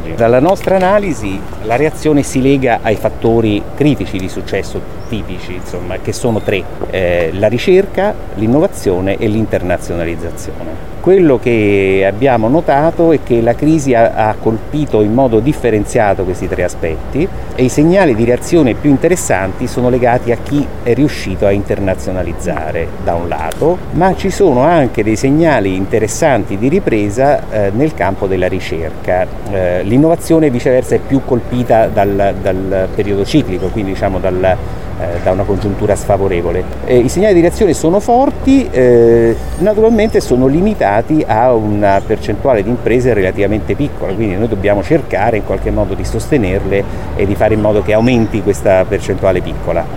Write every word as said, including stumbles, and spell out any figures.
oggi. Dalla nostra analisi la reazione si lega ai fattori critici di successo tipici, insomma, che sono tre: eh, la ricerca, l'innovazione e l'internazionalizzazione. Quello che abbiamo notato è che la crisi ha, ha colpito in modo differenziato questi tre aspetti e i segnali di reazione più interessanti sono legati a chi è riuscito a internazionalizzare da un lato, ma ci sono anche dei segnali interessanti di ripresa eh, nel campo della ricerca. Eh, l'innovazione viceversa è più colpita dal, dal periodo ciclico, quindi diciamo dal da una congiuntura sfavorevole. Eh, I segnali di reazione sono forti, eh, naturalmente sono limitati a una percentuale di imprese relativamente piccola, quindi noi dobbiamo cercare in qualche modo di sostenerle e di fare in modo che aumenti questa percentuale piccola.